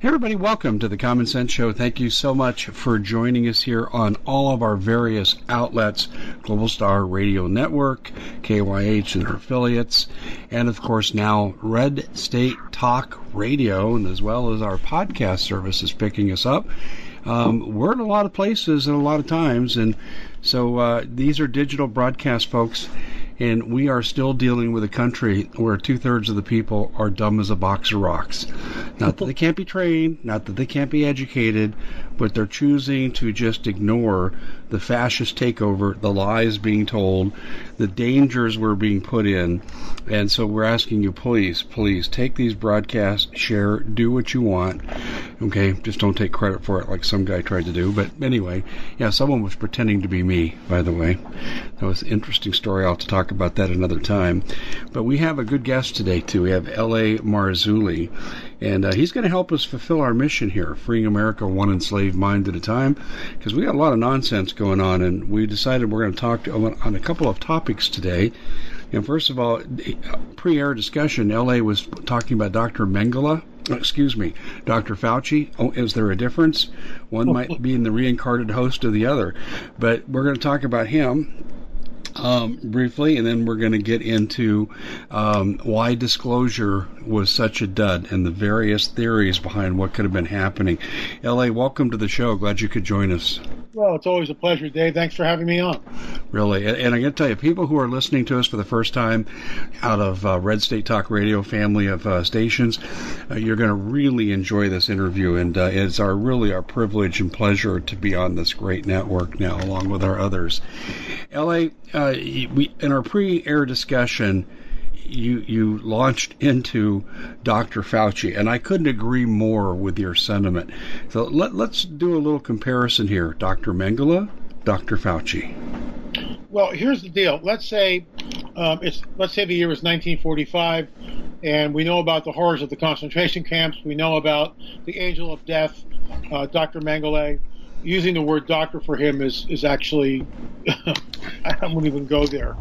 Hey everybody, welcome to the Common Sense Show. Thank you so much for joining us here on all of our various outlets, Global Star Radio Network, KYH and their affiliates, and of course now Red State Talk Radio, and as well as our podcast service is picking us up. We're in a lot of places and a lot of times, and so these are digital broadcast folks, and we are still dealing with a country where 2/3 of the people are dumb as a box of rocks. Not that they can't be trained, not that they can't be educated, but they're choosing to just ignore the fascist takeover, the lies being told, the dangers we're being put in. And so we're asking you, please take these broadcasts, share, do what you want. Okay, just don't take credit for it like some guy tried to do. But anyway, yeah, someone was pretending to be me, by the way. That was an interesting story. I'll have to talk about that another time. But we have a good guest today, too. We have L.A. Marzulli. And he's going to help us fulfill our mission here, freeing America one enslaved mind at a time, because we got a lot of nonsense going on, and we decided we're going to talk on a couple of topics today. And first of all, pre-air discussion, L.A. was talking about Dr. Mengele. Dr. Fauci. Oh, is there a difference? One might be in the reincarnated host of the other. But we're going to talk about him briefly, and then we're going to get into why disclosure was such a dud and the various theories behind what could have been happening. L.A., welcome to the show. Glad you could join us. Well, it's always a pleasure, Dave. Thanks for having me on. Really. And I got to tell you, people who are listening to us for the first time out of Red State Talk Radio family of stations, you're going to really enjoy this interview. And it's really our privilege and pleasure to be on this great network now, along with our others. L.A., in our pre-air discussion, you launched into Dr. Fauci, and I couldn't agree more with your sentiment. So let's do a little comparison here. Dr. Mengele, Dr. Fauci. Well, here's the deal. Let's say the year was 1945, and we know about the horrors of the concentration camps. We know about the angel of death, Dr. Mengele. Using the word doctor for him is actually, I wouldn't even go there.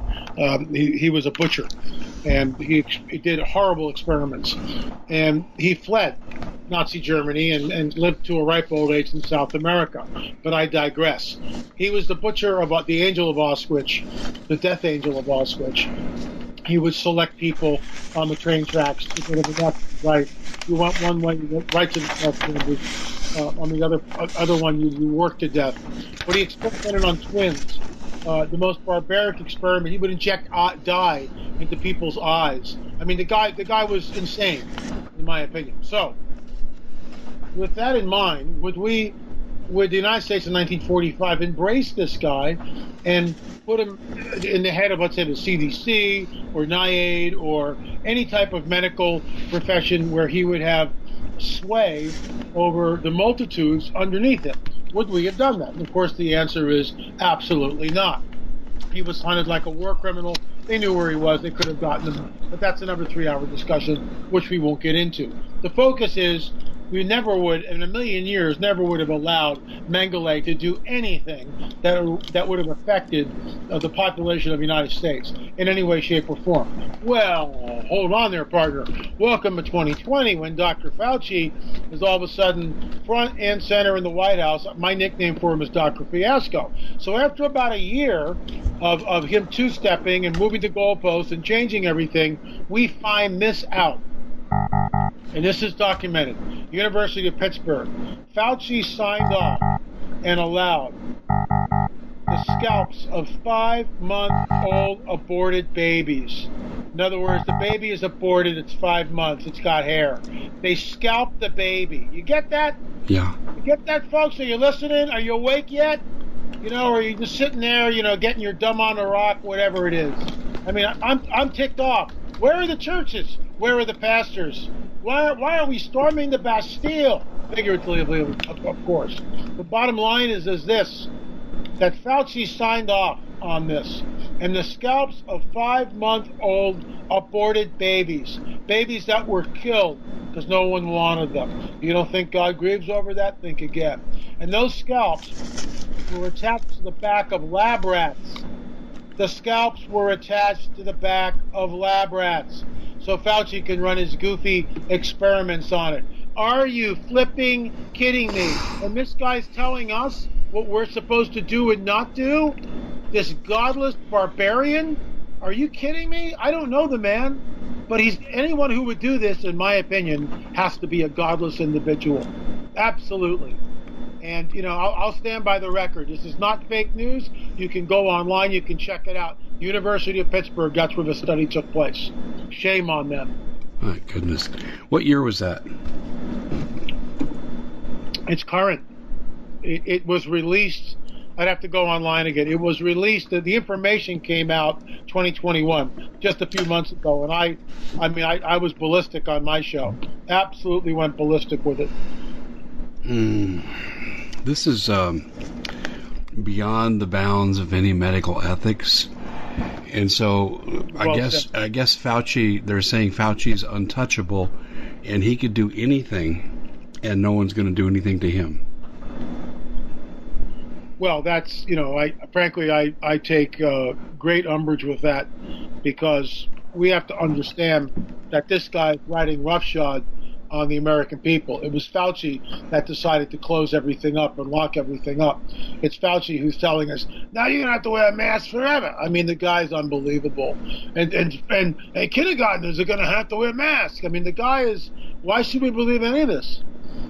He was a butcher, and he did horrible experiments. And he fled Nazi Germany and lived to a ripe old age in South America. But I digress. He was the butcher of the angel of Auschwitz, the death angel of Auschwitz. He would select people on the train tracks to go to the left, right. You went one way, you went right to the left. On the other one, you work to death. But he experimented on twins. The most barbaric experiment. He would inject dye into people's eyes. I mean, the guy was insane, in my opinion. So, with that in mind, would the United States in 1945 embrace this guy and put him in the head of, let's say, the CDC or NIAID or any type of medical profession where he would have sway over the multitudes underneath him? Would we have done that? And of course, the answer is absolutely not. He was hunted like a war criminal. They knew where he was. They could have gotten him. But that's another 3-hour discussion, which we won't get into. The focus is we never would, in a million years, never would have allowed Mengele to do anything that would have affected the population of the United States in any way, shape, or form. Well, hold on there, partner. Welcome to 2020 when Dr. Fauci is all of a sudden front and center in the White House. My nickname for him is Dr. Fiasco. So after about a year of him two-stepping and moving the goalposts and changing everything, we find this out. And this is documented. University of Pittsburgh. Fauci signed off and allowed the scalps of 5-month-old aborted babies. In other words, the baby is aborted, it's 5 months, it's got hair. They scalped the baby. You get that? Yeah. You get that, folks? Are you listening? Are you awake yet? Or are you just sitting there, getting your dumb on the rock, whatever it is? I mean, I'm ticked off. Where are the churches? Where are the pastors? Why are we storming the Bastille? Figuratively, of course. The bottom line is this, that Fauci signed off on this. And the scalps of 5-month-old aborted babies that were killed because no one wanted them. You don't think God grieves over that? Think again. And those scalps were attached to the back of lab rats. The scalps were attached to the back of lab rats. So Fauci can run his goofy experiments on it. Are you flipping kidding me? And this guy's telling us what we're supposed to do and not do? This godless barbarian? Are you kidding me? I don't know the man, but anyone who would do this, in my opinion, has to be a godless individual. Absolutely. And, I'll stand by the record. This is not fake news. You can go online. You can check it out. University of Pittsburgh, that's where the study took place. Shame on them. My goodness. What year was that? It's current. It was released. I'd have to go online again. It was released. The information came out 2021, just a few months ago. And I was ballistic on my show. Absolutely went ballistic with it. This is beyond the bounds of any medical ethics. And so I guess Fauci, they're saying Fauci's untouchable and he could do anything and no one's going to do anything to him. Well, that's, I take great umbrage with that, because we have to understand that this guy's riding roughshod on the American people. It was Fauci that decided to close everything up and lock everything up. It's Fauci who's telling us, now you're going to have to wear a mask forever. I mean, the guy's unbelievable. And kindergartners are going to have to wear masks. I mean, the guy is, why should we believe any of this?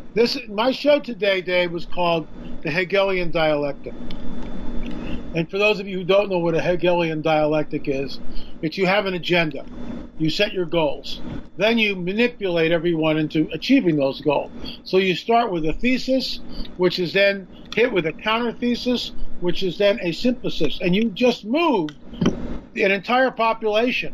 My show today, Dave, was called The Hegelian Dialectic. And for those of you who don't know what a Hegelian dialectic is, it's you have an agenda. You set your goals. Then you manipulate everyone into achieving those goals. So you start with a thesis, which is then hit with a counter thesis, which is then a synthesis. And you just move an entire population,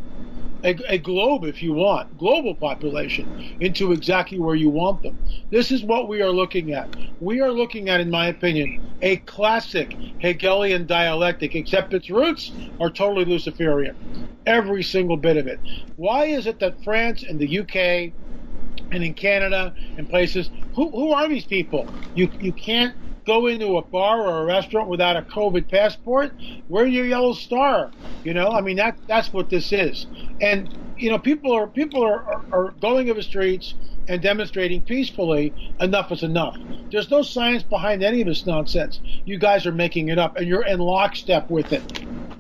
a globe, if you want, global population, into exactly where you want them. This is what we are looking at. We are looking at, in my opinion, a classic Hegelian dialectic, except its roots are totally Luciferian. Every single bit of it. Why is it that France and the UK and in Canada and places, who are these people? You can't go into a bar or a restaurant without a COVID passport. Wear your yellow star. That's what this is. And people are going over the streets and demonstrating peacefully. Enough is enough. There's no science behind any of this nonsense. You guys are making it up, and you're in lockstep with it.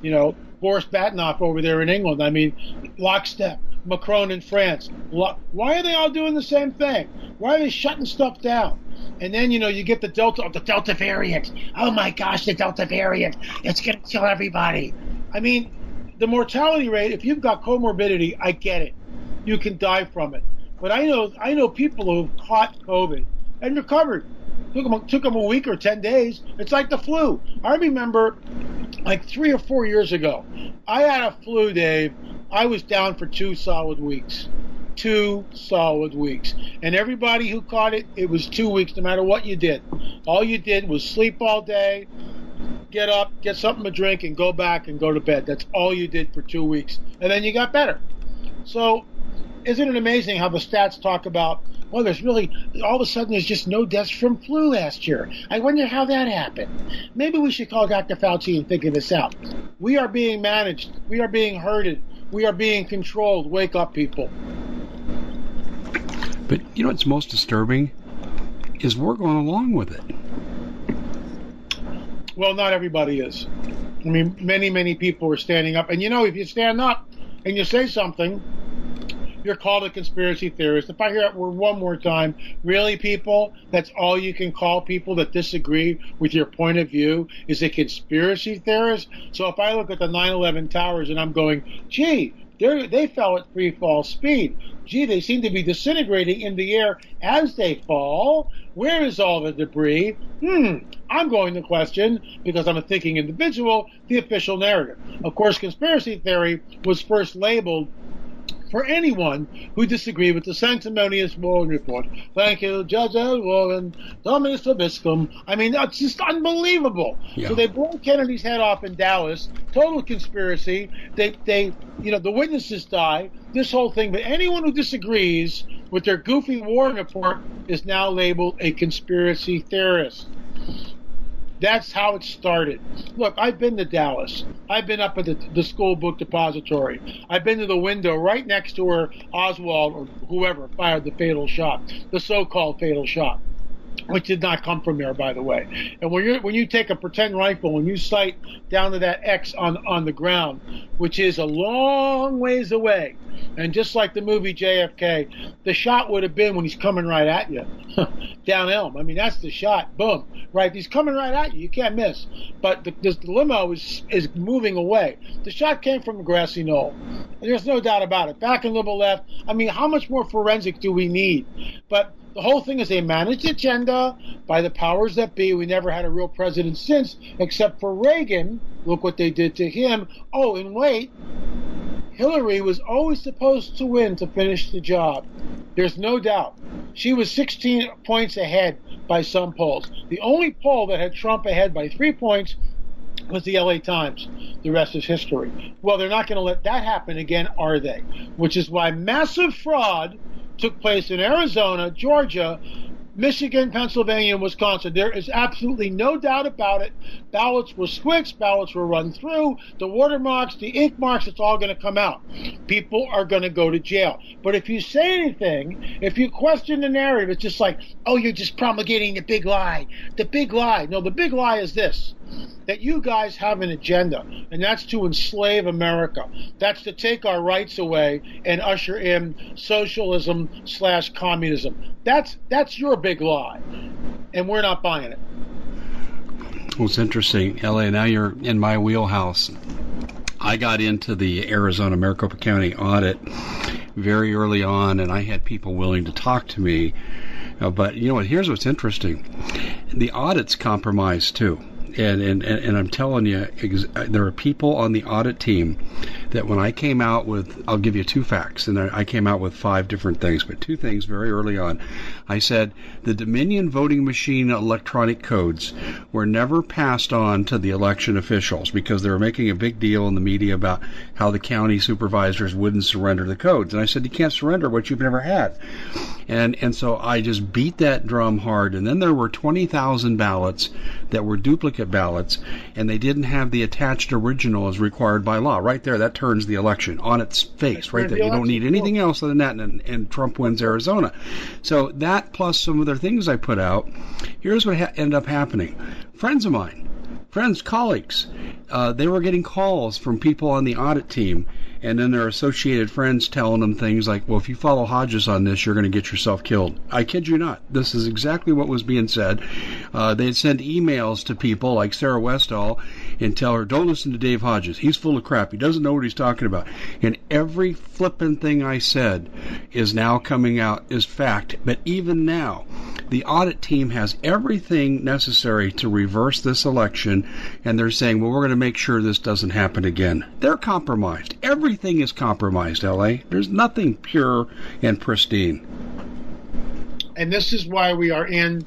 Boris Badenov over there in England. I mean, lockstep. Macron in France. Why are they all doing the same thing? Why are they shutting stuff down? And then, you get the Delta variant. Oh my gosh, the Delta variant. It's going to kill everybody. I mean, the mortality rate, if you've got comorbidity, I get it. You can die from it. But I know people who've caught COVID and recovered. Took them a week or 10 days. It's like the flu. I remember like 3 or 4 years ago, I had a flu, Dave. I was down for 2 solid weeks. 2 solid weeks. And everybody who caught it, it was 2 weeks no matter what you did. All you did was sleep all day, get up, get something to drink, and go back and go to bed. That's all you did for 2 weeks. And then you got better. So isn't it amazing how the stats talk about, well, there's really, all of a sudden there's just no deaths from flu last year. I wonder how that happened. Maybe we should call Dr. Fauci and figure this out. We are being managed. We are being herded. We are being controlled. Wake up, people. But what's most disturbing is we're going along with it. Well, not everybody is. I mean, many, many people are standing up. And if you stand up and you say something, you're called a conspiracy theorist. If I hear that word one more time, really, people, that's all you can call people that disagree with your point of view is a conspiracy theorist? So if I look at the 9/11 towers and I'm going, gee, they fell at free fall speed. Gee, they seem to be disintegrating in the air as they fall. Where is all the debris? I'm going to question, because I'm a thinking individual, the official narrative. Of course, conspiracy theory was first labeled for anyone who disagreed with the sanctimonious Warren report. Thank you, Judge L. Warren, Dominus Vobiscum. I mean, it's just unbelievable. Yeah. So they blew Kennedy's head off in Dallas. Total conspiracy. They the witnesses die. This whole thing. But anyone who disagrees with their goofy Warren report is now labeled a conspiracy theorist. That's how it started. Look, I've been to Dallas. I've been up at the school book depository. I've been to the window right next to where Oswald or whoever fired the fatal shot, the so-called fatal shot, which did not come from there, by the way. And when you take a pretend rifle and you sight down to that X on the ground, which is a long ways away, and just like the movie JFK, the shot would have been when he's coming right at you, down Elm. I mean, that's the shot. Boom. Right? He's coming right at you. You can't miss. But the limo is moving away. The shot came from the grassy knoll. There's no doubt about it. Back and liberal left. I mean, how much more forensic do we need? But the whole thing is a managed agenda by the powers that be. We never had a real president since, except for Reagan. Look what they did to him. Oh, and wait. Hillary was always supposed to win to finish the job. There's no doubt. She was 16 points ahead by some polls. The only poll that had Trump ahead by 3 points was the LA Times. The rest is history. Well, they're not going to let that happen again, are they? Which is why massive fraud took place in Arizona, Georgia, Michigan, Pennsylvania, and Wisconsin. There is absolutely no doubt about it. Ballots were switched. Ballots were run through. The watermarks, the ink marks, it's all going to come out. People are going to go to jail. But if you say anything, if you question the narrative, it's just like, oh, you're just promulgating the big lie. The big lie. No, the big lie is this, that you guys have an agenda, and that's to enslave America. That's to take our rights away and usher in socialism/communism. That's your big lie, and we're not buying it. Well, it's interesting, L.A., now you're in my wheelhouse. I got into the Arizona Maricopa County audit very early on, and I had people willing to talk to me. But you know what? Here's what's interesting. The audit's compromised, too. And I'm telling you, there are people on the audit team that when I came out with, I'll give you 2 facts, and I came out with 5 different things, but 2 things very early on. I said the Dominion voting machine electronic codes were never passed on to the election officials because they were making a big deal in the media about how the county supervisors wouldn't surrender the codes. And I said, you can't surrender what you've never had. And so I just beat that drum hard. And then there were 20,000 ballots that were duplicate ballots, and they didn't have the attached original as required by law. Right there, that turns the election on its face. Right there, you don't need anything else other than that, and Trump wins Arizona. So that plus some other things I put out, here's what ended up happening. Friends of mine, colleagues, they were getting calls from people on the audit team, and then their associated friends telling them things like, well, if you follow Hodges on this, you're going to get yourself killed. I kid you not. This is exactly what was being said. They'd send emails to people like Sarah Westall and tell her, don't listen to Dave Hodges. He's full of crap. He doesn't know what he's talking about. And every flippin' thing I said is now coming out as fact. But even now, the audit team has everything necessary to reverse this election, and they're saying, well, we're going to make sure this doesn't happen again. They're compromised. Everything is compromised, L.A. There's nothing pure and pristine. And this is why we are in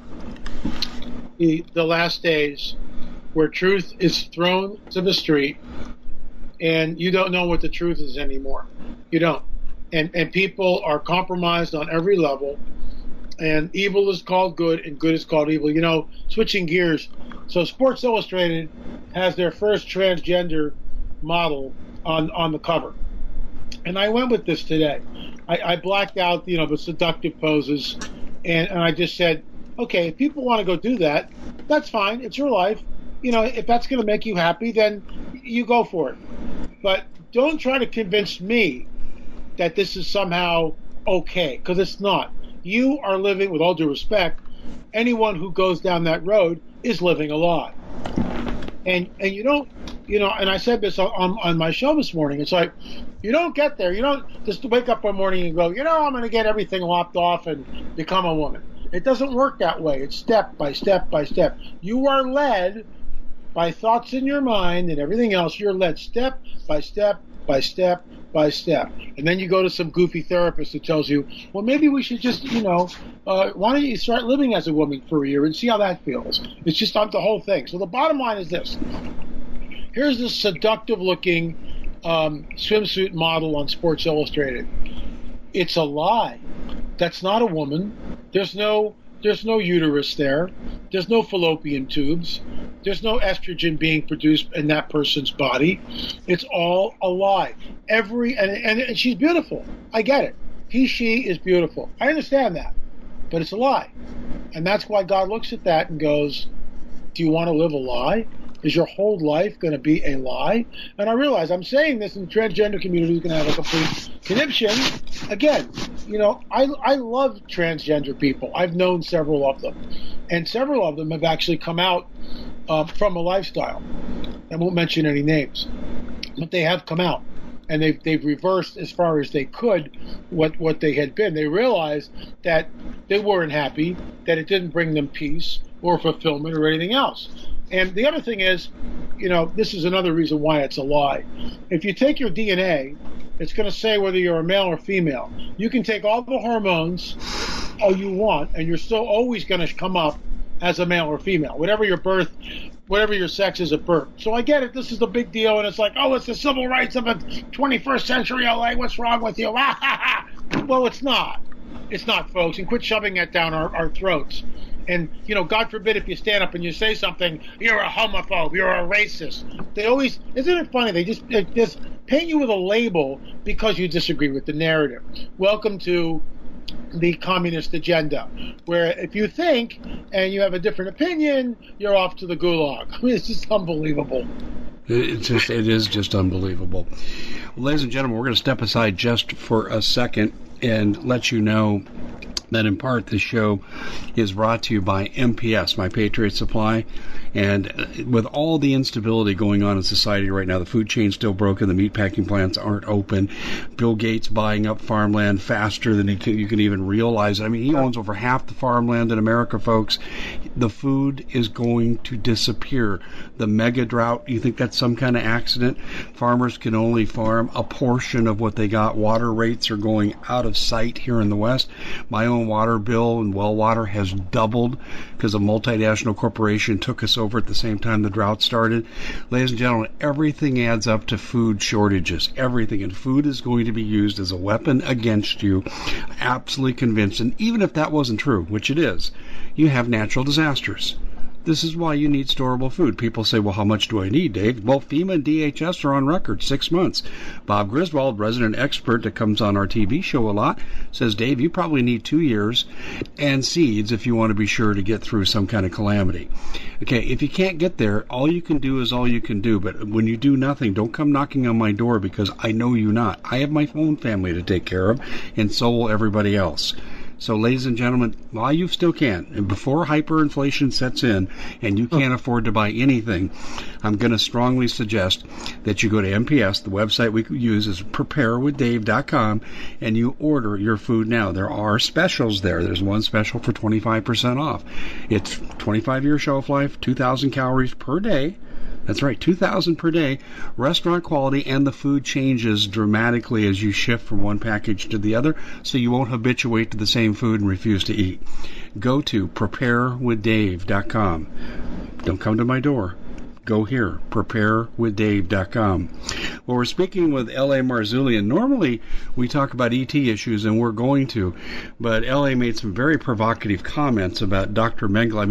the last days where truth is thrown to the street, and you don't know what the truth is anymore. You don't. And people are compromised on every level. And evil is called good, and good is called evil. You know, switching gears. So Sports Illustrated has their first transgender model on the cover. And I went with this today. I blacked out, the seductive poses, and I just said, okay, if people want to go do that, that's fine. It's your life. If that's going to make you happy, then you go for it. But don't try to convince me that this is somehow okay, because it's not. You are living, with all due respect, anyone who goes down that road is living a lie. And you don't, and I said this on my show this morning, it's like, you don't get there. You don't just wake up one morning and go, I'm going to get everything lopped off and become a woman. It doesn't work that way. It's step by step by step. You are led by thoughts in your mind and everything else. You're led step by step by step by step. And then you go to some goofy therapist who tells you, well, maybe we should just, why don't you start living as a woman for a year and see how that feels? It's just not the whole thing. So the bottom line is this. Here's this seductive-looking swimsuit model on Sports Illustrated. It's a lie. That's not a woman. There's no uterus there. There's no fallopian tubes. There's no estrogen being produced in that person's body. It's all a lie. And she's beautiful. I get it. She is beautiful. I understand that. But it's a lie. And that's why God looks at that and goes, do you want to live a lie? Is your whole life going to be a lie? And I realize I'm saying this, and the transgender community is going to have a complete conniption. Again, I love transgender people. I've known several of them. And several of them have actually come out from a lifestyle. I won't mention any names. But they have come out. And they've reversed as far as they could what they had been. They realized that they weren't happy, that it didn't bring them peace or fulfillment or anything else. And the other thing is, this is another reason why it's a lie. If you take your DNA, it's going to say whether you're a male or female. You can take all the hormones all you want, and you're still always going to come up as a male or female, whatever your sex is at birth. So I get it. This is the big deal, and it's like, oh, it's the civil rights of the 21st century LA. What's wrong with you? Well, it's not. It's not, folks. And quit shoving that down our throats. And, God forbid if you stand up and you say something, you're a homophobe, you're a racist. Isn't it funny? They just paint you with a label because you disagree with the narrative. Welcome to the communist agenda, where if you think and you have a different opinion, you're off to the gulag. I mean, it's just unbelievable. It is just unbelievable. Well, ladies and gentlemen, we're going to step aside just for a second and let you know that in part this show is brought to you by MPS, My Patriot Supply. And with all the instability going on in society right now, the food chain's still broken, the meatpacking plants aren't open, Bill Gates buying up farmland faster than you can even realize. I mean, he owns over half the farmland in America, folks. The food is going to disappear. The mega drought, you think that's some kind of accident? Farmers can only farm a portion of what they got. Water rates are going out of sight here in the West. My own water bill and well water has doubled because a multinational corporation took us over at the same time the drought started. Ladies and gentlemen, everything adds up to food shortages. Everything. And food is going to be used as a weapon against you. Absolutely convinced. And even if that wasn't true, which it is, you have natural disasters. This is why you need storable food. People say, well, how much do I need, Dave? Well, FEMA and DHS are on record, 6 months. Bob Griswold, resident expert that comes on our TV show a lot, says, Dave, you probably need 2 years and seeds if you want to be sure to get through some kind of calamity. Okay, if you can't get there, all you can do is all you can do. But when you do nothing, don't come knocking on my door because I know you not. I have my own family to take care of, and so will everybody else. So, ladies and gentlemen, while you still can, and before hyperinflation sets in and you can't afford to buy anything, I'm going to strongly suggest that you go to MPS. The website we use is preparewithdave.com, and you order your food now. There are specials there. There's one special for 25% off. It's 25-year shelf life, 2,000 calories per day. That's right, 2,000 per day, restaurant quality, and the food changes dramatically as you shift from one package to the other, so you won't habituate to the same food and refuse to eat. Go to preparewithdave.com. Don't come to my door. Go here, preparewithdave.com. Well, we're speaking with L.A. Marzullian. Normally, we talk about ET issues, and we're going to, but L.A. made some very provocative comments about Dr.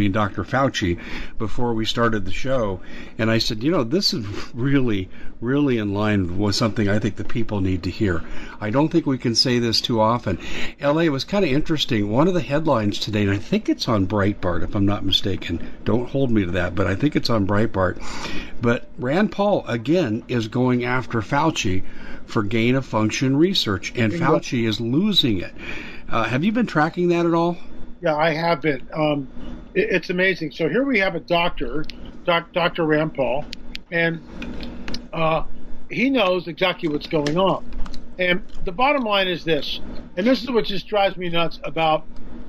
Fauci, before we started the show. And I said, this is really, really in line with something I think the people need to hear. I don't think we can say this too often. L.A. was kind of interesting. One of the headlines today, and I think it's on Breitbart, if I'm not mistaken. Don't hold me to that, but I think it's on Breitbart. But Rand Paul, again, is going after Fauci for gain-of-function research, and Fauci is losing it. Have you been tracking that at all? Yeah, I have been. It's amazing. So here we have a doctor, Dr. Rand Paul, and he knows exactly what's going on. And the bottom line is this, and this is what just drives me nuts about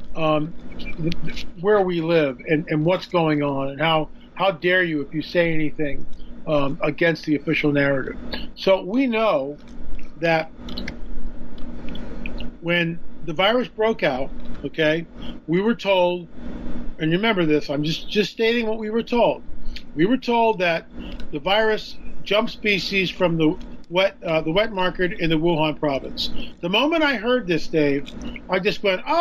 where we live and what's going on, and how dare you if you say anything against the official narrative. So we know that when the virus broke out, okay, we were told, and remember this, I'm just stating what we were told. We were told that the virus jumped species from the wet market in the Wuhan province. The moment I heard this, Dave, I just went, oh,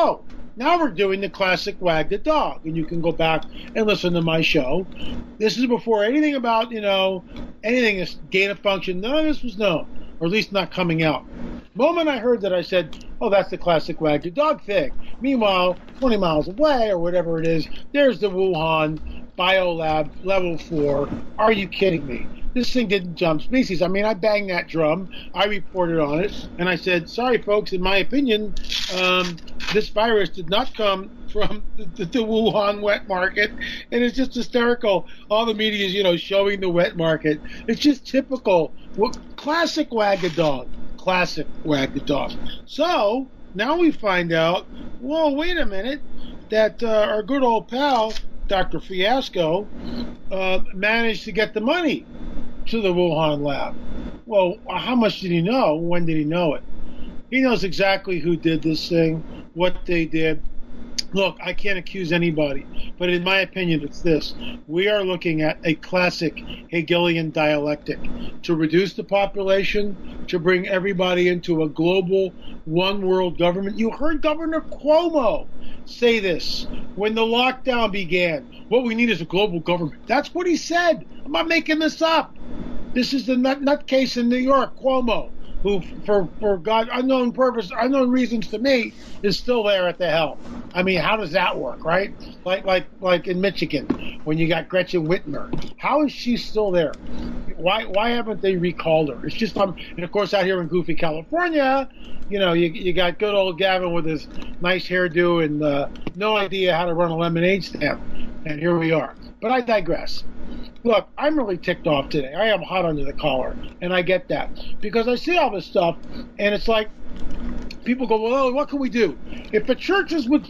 Now we're doing the classic wag the dog, and you can go back and listen to my show. This is before anything about, anything is gain of function. None of this was known, or at least not coming out. The moment I heard that, I said, oh, that's the classic wag the dog thing. Meanwhile, 20 miles away, or whatever it is, there's the Wuhan Biolab Level 4. Are you kidding me? This thing didn't jump species. I mean, I banged that drum. I reported on it, and I said, sorry, folks, in my opinion, this virus did not come from the Wuhan wet market, and it's just hysterical. All the media is, showing the wet market. It's just typical. Classic wag the dog. Classic wag the dog. So, now we find out, well, wait a minute, that our good old pal, Dr. Fiasco, managed to get the money to the Wuhan lab. Well, how much did he know? When did he know it? He knows exactly who did this thing, what they did. Look, I can't accuse anybody, but in my opinion, it's this. We are looking at a classic Hegelian dialectic to reduce the population, to bring everybody into a global one world government. You heard Governor Cuomo say this when the lockdown began. What we need is a global government. That's what he said. I'm not making this up. This is the nutcase in New York, Cuomo, who, for God, unknown reasons to me, is still there at the helm. I mean, how does that work, right? Like in Michigan, when you got Gretchen Whitmer. How is she still there? Why haven't they recalled her? It's just, and of course out here in goofy California, you got good old Gavin with his nice hairdo and no idea how to run a lemonade stand. And here we are. But I digress. Look, I'm really ticked off today. I am hot under the collar, and I get that. Because I see all this stuff, and it's like, people go, well, what can we do? If the churches would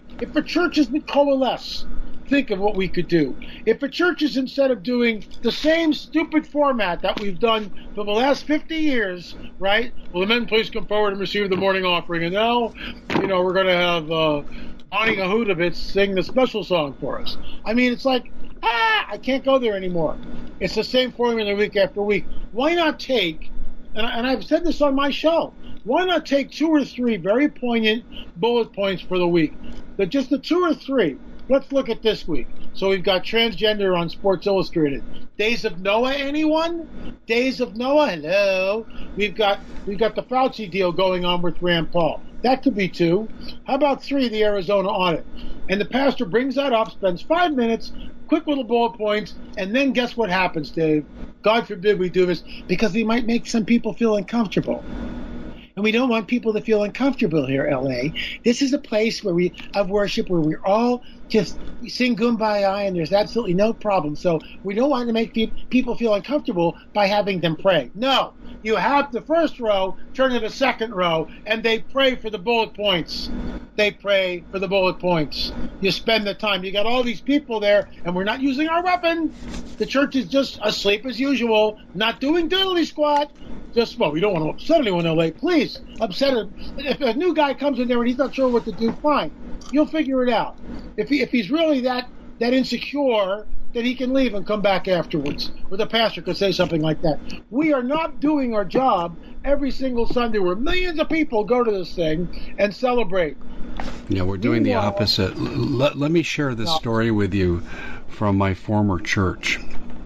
coalesce, think of what we could do. If the churches, instead of doing the same stupid format that we've done for the last 50 years, right? Well, the men please come forward and receive the morning offering, and now, we're going to have Bonnie Ahudovitz sing the special song for us. I mean, it's like, I can't go there anymore. It's the same formula week after week. Why not take, and I've said this on my show, why not take 2 or 3 very poignant bullet points for the week? Just the 2 or 3. Let's look at this week. So we've got transgender on Sports Illustrated. Days of Noah, anyone? Days of Noah, hello. We've got the Fauci deal going on with Rand Paul. That could be 2. How about 3, the Arizona audit? And the pastor brings that up, spends 5 minutes, quick little bullet points, and then guess what happens, Dave? God forbid we do this, because we might make some people feel uncomfortable. And we don't want people to feel uncomfortable here, LA. This is a place of worship where we're all we sing Kumbaya and there's absolutely no problem. So we don't want to make people feel uncomfortable by having them pray. No, you have the first row turn to the second row and they pray for the bullet points. They pray for the bullet points. You spend the time. You got all these people there and we're not using our weapon. The church is just asleep as usual, not doing diddly squat. We don't want to upset anyone in LA. Please, upset him. If a new guy comes in there and he's not sure what to do, fine. You'll figure it out. If he's really that insecure, then he can leave and come back afterwards. Or the pastor could say something like that. We are not doing our job every single Sunday where millions of people go to this thing and celebrate. We're doing the opposite. Let me share this story with you from my former church.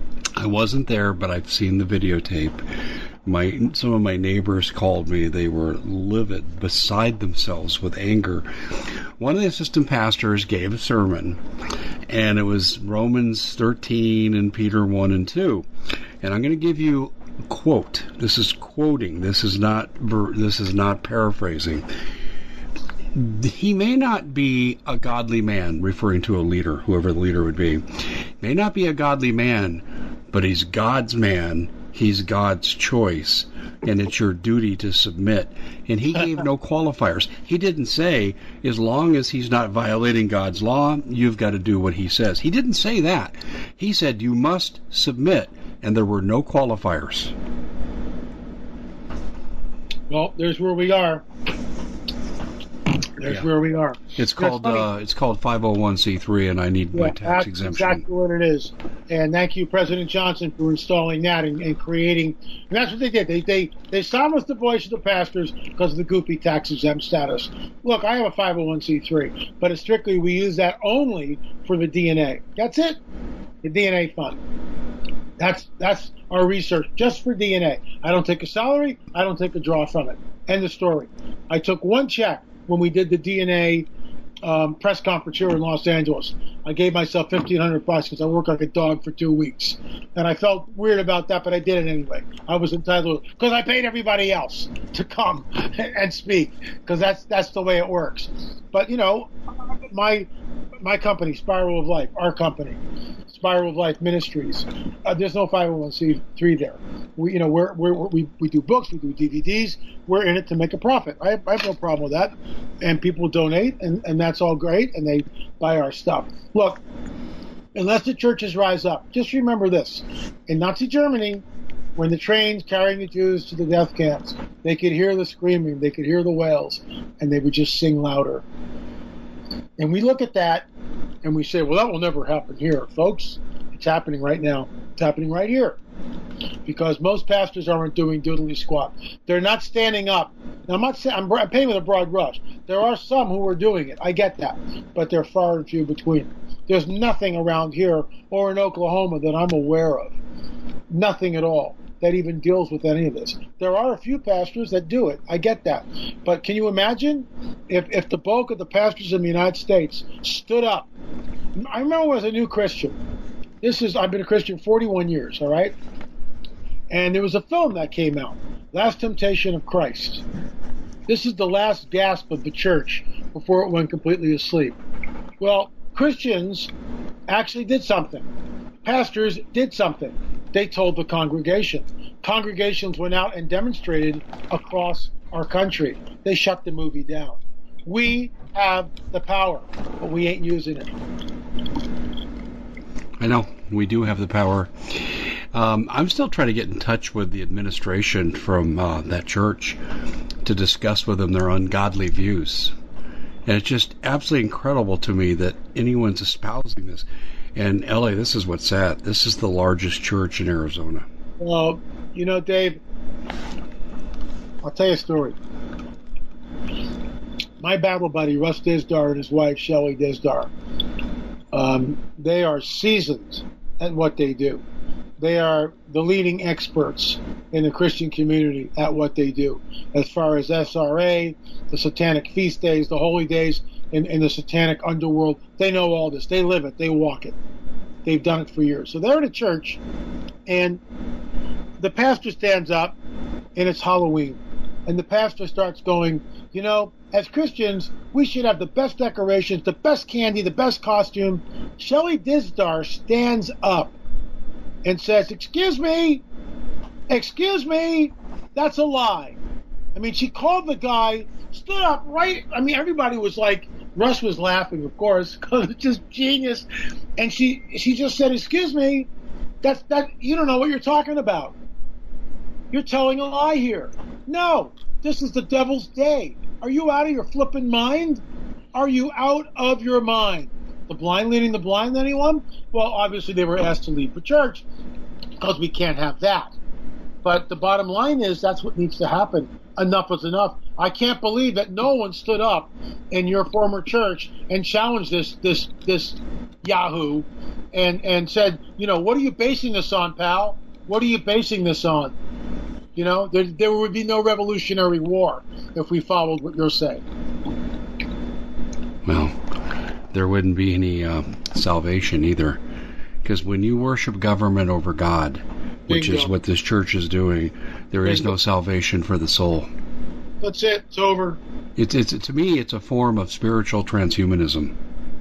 I wasn't there, but I've seen the videotape. Some of my neighbors called me. They were livid, beside themselves with anger. One of the assistant pastors gave a sermon, and it was Romans 13 and Peter 1 and 2. And I'm going to give you a quote. This is quoting. This is not paraphrasing. He may not be a godly man, referring to a leader, whoever the leader would be. May not be a godly man, but he's God's man. He's God's choice, and it's your duty to submit. And he gave no qualifiers. He didn't say, as long as he's not violating God's law, you've got to do what he says. He didn't say that. He said, you must submit, and there were no qualifiers. Well, there's where we are. There's where we are. It's called 501c3, and I need my tax exemption. That's exactly what it is. And thank you, President Johnson, for installing that and creating. And that's what they did. They silenced the voice of the pastors because of the goofy tax exempt status. Look, I have a 501c3, but it's strictly we use that only for the DNA. That's it. The DNA fund. That's our research just for DNA. I don't take a salary. I don't take a draw from it. End of story. I took one check when we did the DNA press conference here in Los Angeles. I gave myself $1,500 because I worked like a dog for 2 weeks, and I felt weird about that, but I did it anyway. I was entitled because I paid everybody else to come and speak because that's the way it works. But you know, my company, Spiral of Life, our company, Spiral of Life Ministries. There's no 501c3 there. We do books, we do DVDs. We're in it to make a profit. I have no problem with that. And people donate, and that's all great, and they buy our stuff. Look, unless the churches rise up, just remember this. In Nazi Germany, when the trains carrying the Jews to the death camps, they could hear the screaming, they could hear the wails, and they would just sing louder. And we look at that, and we say, well, that will never happen here. Folks, it's happening right now. It's happening right here. Because most pastors aren't doing doodly squat. They're not standing up. Now, I'm not saying I'm painting with a broad brush. There are some who are doing it. I get that. But they're far and few between. There's nothing around here or in Oklahoma that I'm aware of. Nothing at all that even deals with any of this. There are a few pastors that do it. I get that. But can you imagine if the bulk of the pastors in the United States stood up? I remember as a new Christian. I've been a Christian 41 years, all right? And there was a film that came out, Last Temptation of Christ. This is the last gasp of the church before it went completely asleep. Well, Christians actually did something. Pastors did something. They told the congregation. Congregations went out and demonstrated across our country. They shut the movie down. We have the power, but we ain't using it. I know. We do have the power. I'm still trying to get in touch with the administration from that church to discuss with them their ungodly views. And it's just absolutely incredible to me that anyone's espousing this. And L.A., this is what's sad. This is the largest church in Arizona. Well, you know, Dave, I'll tell you a story. My battle buddy, Russ Dizdar, and his wife, Shelley Dizdar, they are seasoned at what they do. They are the leading experts in the Christian community at what they do. As far as SRA, the satanic feast days, the holy days in the satanic underworld, they know all this. They live it. They walk it. They've done it for years. So they're in a church, and the pastor stands up, and it's Halloween. And the pastor starts going, you know, as Christians, we should have the best decorations, the best candy, the best costume. Shelley Dizdar stands up and says, excuse me, that's a lie. I mean, she called the guy, stood up right, I mean, everybody was like, Russ was laughing, of course, because it's just genius. And she just said, excuse me, that you don't know what you're talking about. You're telling a lie here. No, this is the devil's day. Are you out of your flippin' mind? Are you out of your mind? The blind leading the blind, anyone? Well, obviously they were asked to leave the church because we can't have that. But the bottom line is that's what needs to happen. Enough is enough. I can't believe that no one stood up in your former church and challenged this Yahoo and said, you know, what are you basing this on, pal? What are you basing this on? You know, there would be no Revolutionary War if we followed what you're saying. Well, there wouldn't be any salvation either. Because when you worship government over God, which is what this church is doing, there is no salvation for the soul. That's it. It's over. It's to me, it's a form of spiritual transhumanism.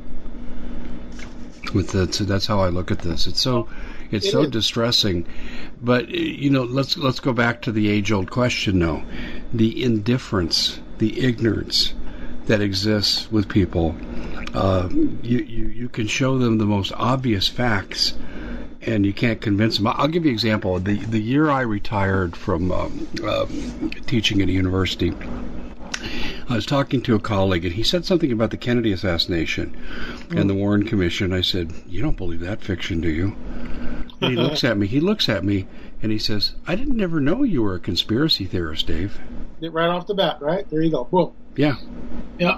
That's how I look at this. It's so distressing. But you know, let's go back to the age-old question now: the indifference, the ignorance that exists with people. You can show them the most obvious facts, and you can't convince them. I'll give you an example. The year I retired from teaching at a university, I was talking to a colleague, and he said something about the Kennedy assassination and the Warren Commission. I said, "You don't believe that fiction, do you?" And he looks at me, and he says, "I didn't ever know you were a conspiracy theorist, Dave." Right off the bat, right? There you go. Boom. Yeah. Yeah.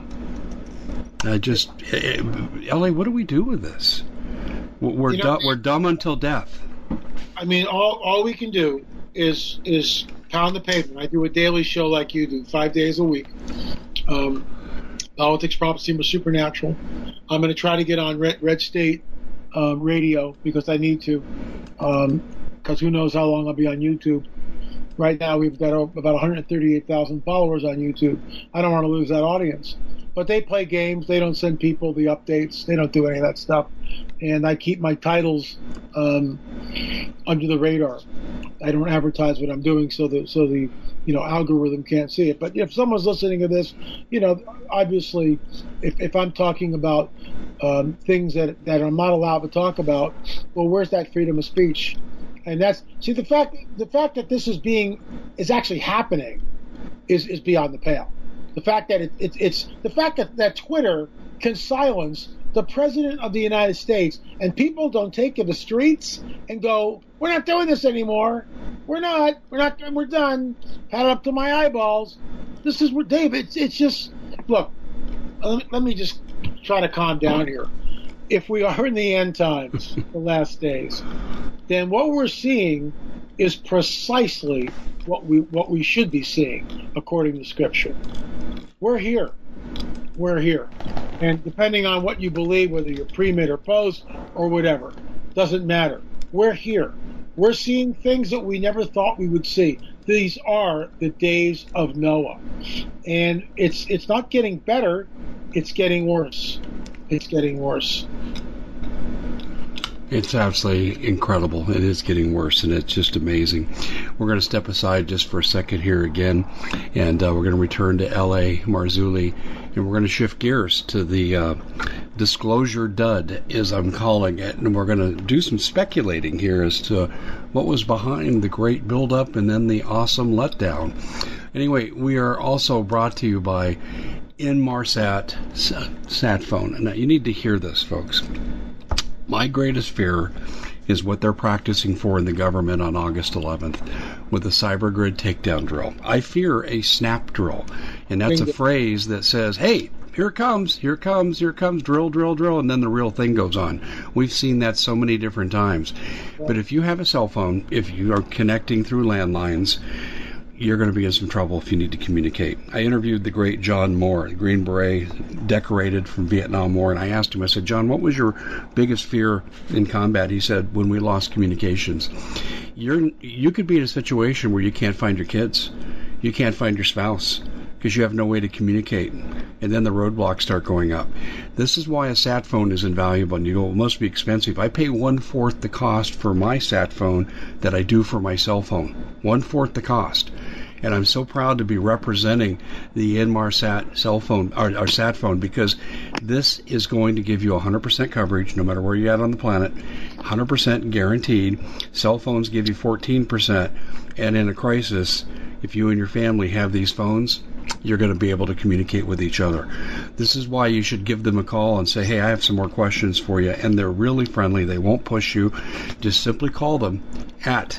L.A., what do we do with this? We're dumb until death. I mean, all we can do is pound the pavement. I do a daily show like you do, 5 days a week. Politics, Prophecy, and Supernatural. I'm going to try to get on Red State radio because I need to. Because who knows how long I'll be on YouTube. Right now we've got about 138,000 followers on YouTube. I don't want to lose that audience. But they play games. They don't send people the updates. They don't do any of that stuff. And I keep my titles under the radar. I don't advertise what I'm doing so the algorithm can't see it. But if someone's listening to this, obviously if I'm talking about things that I'm not allowed to talk about, well, where's that freedom of speech? And the fact that this is actually happening is beyond the pale. The fact that it's the fact that Twitter can silence the president of the United States and people don't take to the streets and go, "We're not doing this anymore. We're done. Pat up to my eyeballs." This is what, Dave. It's just, look. Let me just try to calm down here. If we are in the end times, the last days, then what we're seeing is precisely what we should be seeing according to Scripture. We're here. And depending on what you believe, whether you're pre-mid or post or whatever, doesn't matter. We're here. We're seeing things that we never thought we would see. These are the days of Noah. And it's not getting better, it's getting worse. It's getting worse. It's absolutely incredible. It is getting worse, and it's just amazing. We're going to step aside just for a second here again, and we're going to return to L.A. Marzulli, and we're going to shift gears to the disclosure dud, as I'm calling it, and we're going to do some speculating here as to what was behind the great buildup and then the awesome letdown. Anyway, we are also brought to you by Inmarsat sat phone. Now, you need to hear this, folks. My greatest fear is what they're practicing for in the government on August 11th with the cyber grid takedown drill. I fear a snap drill, and that's a phrase that says, "Hey, here it comes, drill, drill, drill," and then the real thing goes on. We've seen that so many different times. But if you have a cell phone, if you are connecting through landlines, you're going to be in some trouble if you need to communicate. I interviewed the great John Moore, the Green Beret, decorated from Vietnam War, and I asked him, I said, "John, what was your biggest fear in combat?" He said, "When we lost communications." You could be in a situation where you can't find your kids. You can't find your spouse because you have no way to communicate. And then the roadblocks start going up. This is why a sat phone is invaluable. And you go, "It must be expensive." I pay 1/4 the cost for my sat phone that I do for my cell phone. 1/4 the cost. And I'm so proud to be representing the Inmarsat cell phone, or sat phone, because this is going to give you 100% coverage no matter where you're at on the planet. 100% guaranteed. Cell phones give you 14%. And in a crisis, if you and your family have these phones, you're going to be able to communicate with each other. This is why you should give them a call and say, "Hey, I have some more questions for you." And they're really friendly. They won't push you. Just simply call them at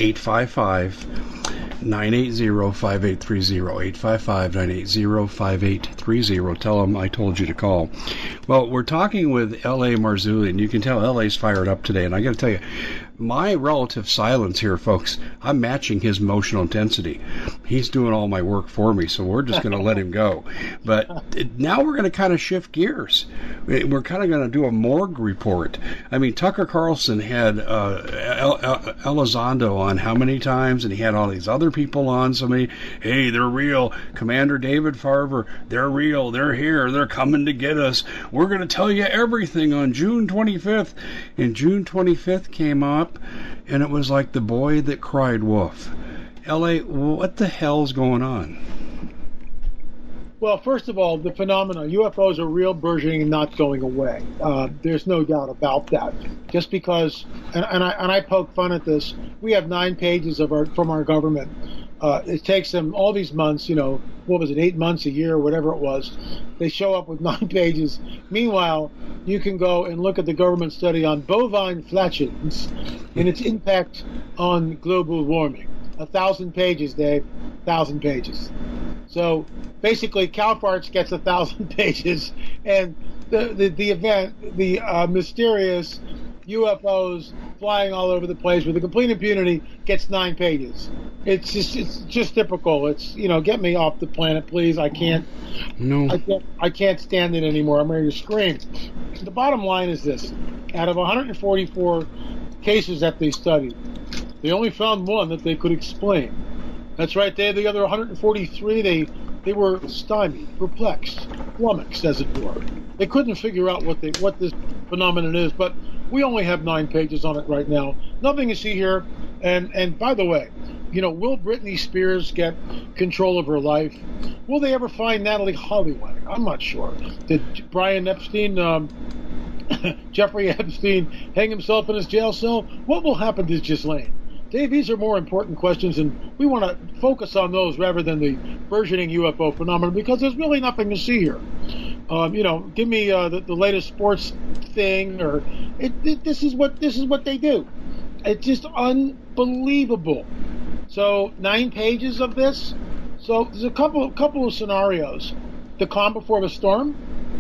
855-980-5830, 855-980-5830. Tell them I told you to call. Well, we're talking with L.A. Marzulli, and you can tell L.A.'s fired up today. And I got to tell you, my relative silence here, folks, I'm matching his emotional intensity. He's doing all my work for me, so we're just going to let him go. But now we're going to kind of shift gears. We're kind of going to do a morgue report. I mean, Tucker Carlson had Elizondo on how many times, and he had all these other people on. So many, "Hey, they're real. Commander David Farver, they're real. They're here. They're coming to get us. We're going to tell you everything on June 25th. And June 25th came up, and it was like the boy that cried wolf. L.A., what the hell's going on? Well, first of all, the phenomenon, UFOs are real, burgeoning, and not going away. There's no doubt about that. Just because, and I poke fun at this, we have 9 pages from our government It takes them all these months, what was it, 8 months, a year, whatever it was. They show up with 9 pages. Meanwhile, you can go and look at the government study on bovine flatulence and its impact on global warming. 1,000 pages, Dave. 1,000 pages. So basically, CalFarts gets 1,000 pages, and the event, the mysterious UFOs flying all over the place with a complete impunity, gets 9 pages. It's just typical. It's get me off the planet, please. I can't stand it anymore. I'm ready to scream. The bottom line is this: out of 144 cases that they studied, they only found one that they could explain. That's right. The other 143, they were stymied, perplexed, flummoxed, as it were. They couldn't figure out what this phenomenon is. But we only have 9 pages on it right now. Nothing to see here. And by the way, will Britney Spears get control of her life? Will they ever find Natalie Holloway? I'm not sure. Did Brian Epstein, Jeffrey Epstein, hang himself in his jail cell? What will happen to Ghislaine? Dave, these are more important questions, and we want to focus on those rather than the burgeoning UFO phenomenon, because there's really nothing to see here. Give me the latest sports thing, or this is what they do. It's just unbelievable. So 9 pages of this. So there's a couple of scenarios. The calm before the storm.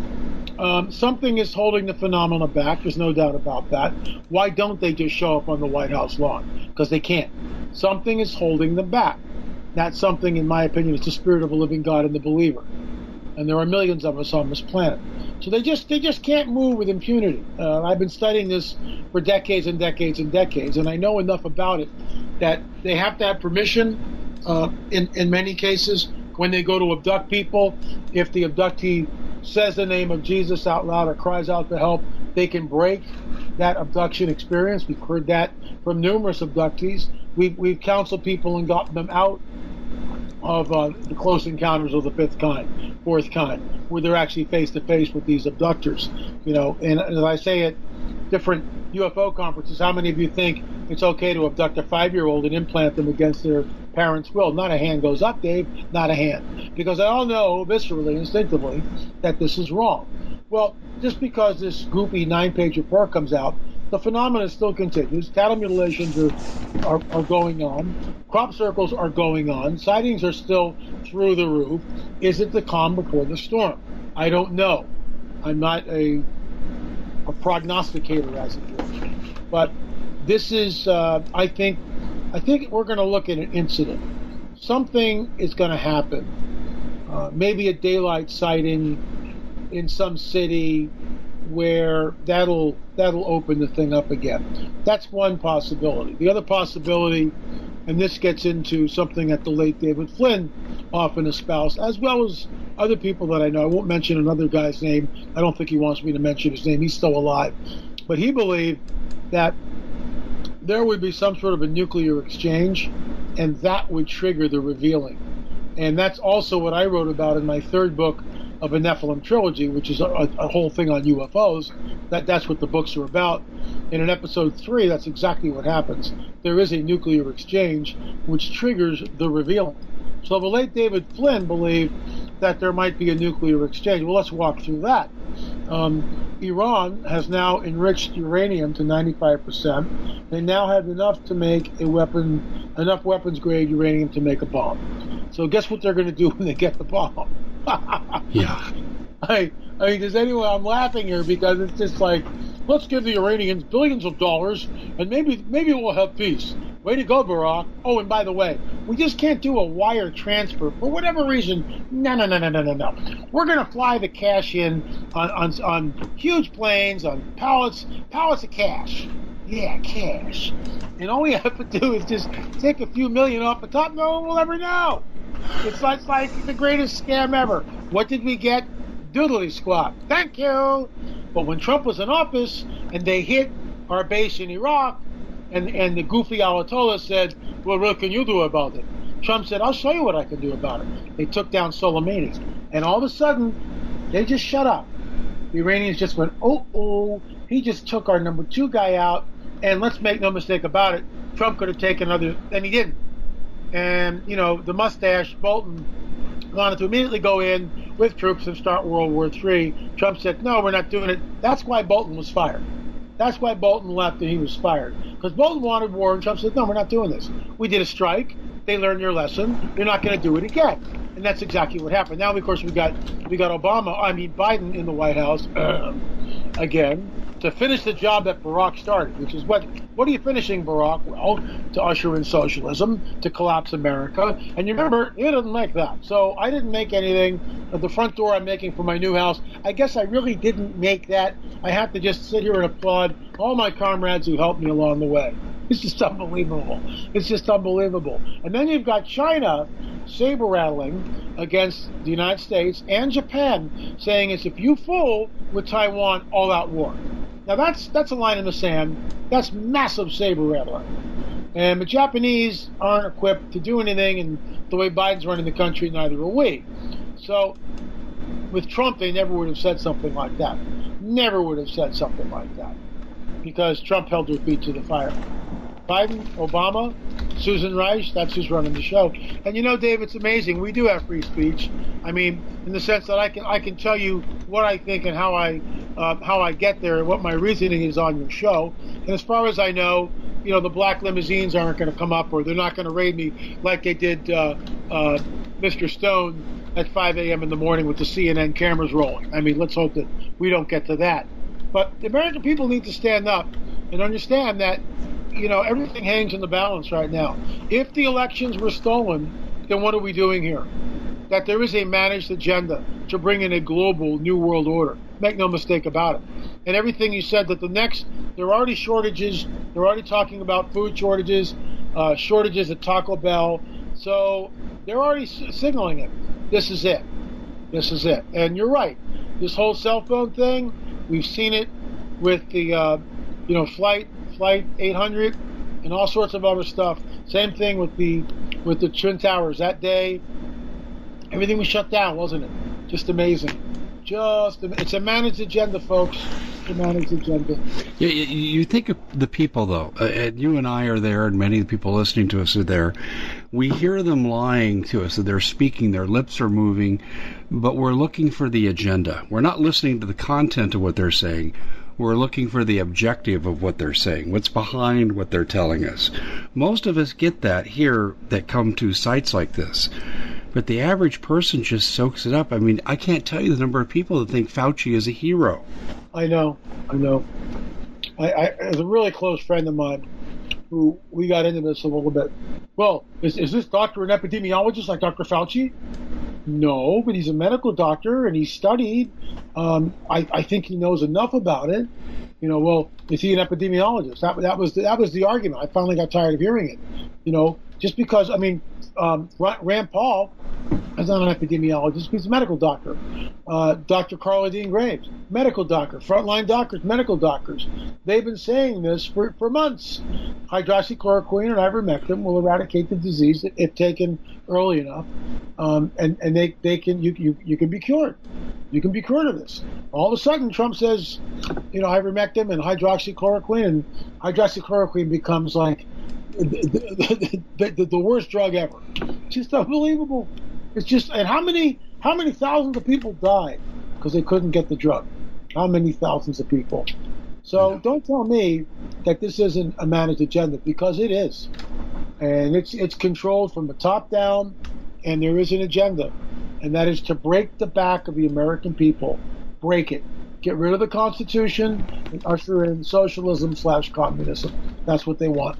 Something is holding the phenomena back. There's no doubt about that. Why don't they just show up on the White House lawn? Because they can't. Something is holding them back. That something, in my opinion, is the spirit of a living God and the believer. And there are millions of us on this planet. So they just can't move with impunity. I've been studying this for decades and decades and decades, and I know enough about it that they have to have permission in many cases when they go to abduct people. If the abductee says the name of Jesus out loud or cries out for help, they can break that abduction experience. We've heard that from numerous abductees. We've counseled people and gotten them out of the close encounters of the fourth kind, where they're actually face to face with these abductors. And as I say at different UFO conferences, how many of you think it's okay to abduct a 5-year-old and implant them against their parents' will? Not a hand goes up, Dave. Not a hand. Because I all know viscerally, instinctively, that this is wrong. Well, just because this goofy 9-page report comes out, the phenomenon still continues. Cattle mutilations are going on. Crop circles are going on. Sightings are still through the roof. Is it the calm before the storm? I don't know. I'm not a prognosticator, as it were. But this is, I think we're going to look at an incident. Something is going to happen. Maybe a daylight sighting in some city where that'll open the thing up again. That's one possibility. The other possibility, and this gets into something that the late David Flynn often espoused, as well as other people that I know. I won't mention another guy's name. I don't think he wants me to mention his name. He's still alive. But he believed that there would be some sort of a nuclear exchange, and that would trigger the revealing. And that's also what I wrote about in my third book of a Nephilim trilogy, which is a whole thing on UFOs. That's what the books are about. And in episode 3, that's exactly what happens. There is a nuclear exchange which triggers the revealing. So the late David Flynn believed that there might be a nuclear exchange. Well, let's walk through that. Iran has now enriched uranium to 95%. They now have enough to make enough weapons-grade uranium to make a bomb. So guess what they're going to do when they get the bomb? Yeah. I mean, does anyone? I'm laughing here because it's just like, let's give the Iranians billions of dollars, and maybe we'll have peace. Way to go, Barack. Oh, and by the way, we just can't do a wire transfer for whatever reason. No. We're going to fly the cash in on huge planes, on pallets of cash. Yeah, cash. And all we have to do is just take a few million off the top. No one will ever know. It's like the greatest scam ever. What did we get? Doodly squat. Thank you. But when Trump was in office and they hit our base in Iraq, and the goofy Ayatollah said, well, what can you do about it? Trump said, I'll show you what I can do about it. They took down Soleimani. And all of a sudden, they just shut up. The Iranians just went, oh, he just took our number 2 guy out, and let's make no mistake about it, Trump could have taken other, and he didn't. And, the mustache, Bolton, wanted to immediately go in with troops and start World War III. Trump said, no, we're not doing it. That's why Bolton was fired. That's why Bolton left and he was fired. Because Bolton wanted war, and Trump said, no, we're not doing this. We did a strike. They learned your lesson. You're not going to do it again. And that's exactly what happened. Now, of course, we got Biden in the White House again to finish the job that Barack started, which is what are you finishing, Barack? Well, to usher in socialism, to collapse America. And you remember, he didn't make that. So I didn't make anything. At the front door I'm making for my new house, I guess I really didn't make that. I have to just sit here and applaud all my comrades who helped me along the way. It's just unbelievable. It's just unbelievable. And then you've got China saber-rattling against the United States and Japan, saying it's if you fool with Taiwan, all-out war. Now that's a line in the sand. That's massive saber-rattling. And the Japanese aren't equipped to do anything, and the way Biden's running the country, neither are we. So with Trump, they never would have said something like that. Never would have said something like that. Because Trump held their feet to the fire. Biden, Obama, Susan Rice, that's who's running the show. And Dave, it's amazing. We do have free speech. I mean, in the sense that I can tell you what I think and how I get there and what my reasoning is on your show. And as far as I know, the black limousines aren't going to come up, or they're not going to raid me like they did Mr. Stone at 5 a.m. in the morning with the CNN cameras rolling. I mean, let's hope that we don't get to that. But the American people need to stand up and understand that, everything hangs in the balance right now. If the elections were stolen, then what are we doing here? That there is a managed agenda to bring in a global new world order. Make no mistake about it. And everything you said, that there are already shortages. They're already talking about food shortages, shortages at Taco Bell. So they're already signaling it. This is it. This is it. And you're right. This whole cell phone thing, we've seen it with the, Flight 800 and all sorts of other stuff. Same thing with the Twin Towers. That day, everything was shut down, wasn't it? Just amazing. It's a managed agenda, folks. It's a managed agenda. Yeah, you think of the people, though. You and I are there, and many of the people listening to us are there. We hear them lying to us. They're speaking, their lips are moving, but we're looking for the agenda. We're not listening to the content of what they're saying. We're looking for the objective of what they're saying, what's behind what they're telling us. Most of us get that here that come to sites like this. But the average person just soaks it up. I mean, I can't tell you the number of people that think Fauci is a hero. I know. As a really close friend of mine, who we got into this a little bit. Well, is this doctor an epidemiologist like Dr. Fauci? No, but he's a medical doctor and he studied. I think he knows enough about it. Well, is he an epidemiologist? That was the argument. I finally got tired of hearing it. Just because, Rand Paul is not an epidemiologist, he's a medical doctor. Dr. Carla Dean Graves, medical doctor. Frontline doctors, medical doctors. They've been saying this for months. Hydroxychloroquine and ivermectin will eradicate the disease if taken early enough, and you can be cured. You can be cured of this. All of a sudden, Trump says, ivermectin and hydroxychloroquine, and hydroxychloroquine becomes like the worst drug ever. Just unbelievable. It's just, and how many thousands of people died because they couldn't get the drug? How many thousands of people? So don't tell me that this isn't a managed agenda, because it is, and it's controlled from the top down, and there is an agenda, and that is to break the back of the American people. Break it. Get rid of the Constitution and usher in socialism/communism. That's what they want.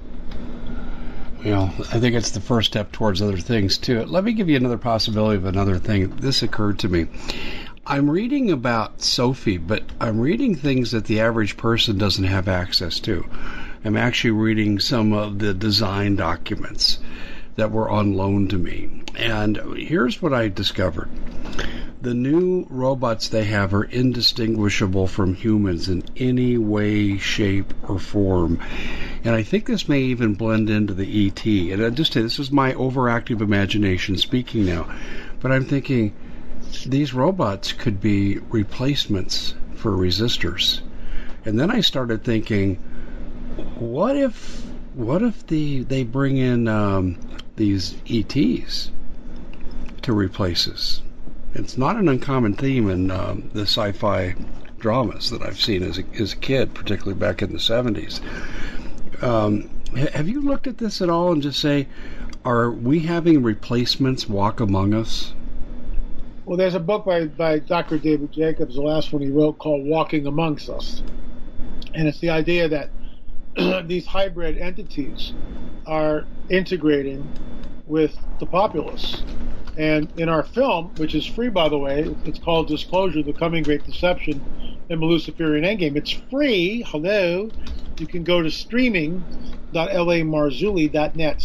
I think it's the first step towards other things, too. Let me give you another possibility of another thing. This occurred to me. I'm reading about Sophie, but I'm reading things that the average person doesn't have access to. I'm actually reading some of the design documents that were on loan to me. And here's what I discovered. The new robots they have are indistinguishable from humans in any way, shape, or form. And I think this may even blend into the ET. And this is my overactive imagination speaking now. But I'm thinking these robots could be replacements for resistors. And then I started thinking, what if what if they bring in these ETs to replace us? It's not an uncommon theme in the sci-fi dramas that I've seen as a kid, particularly back in the 70s. Have you looked at this at all and just say, are we having replacements walk among us? Well, there's a book by Dr. David Jacobs, the last one he wrote, called Walking Amongst Us. And it's the idea that these hybrid entities are integrating with the populace. And in our film, which is free, by the way, it's called Disclosure, The Coming Great Deception and the Luciferian Endgame. It's free. Hello. You can go to streaming.lamarzulli.net,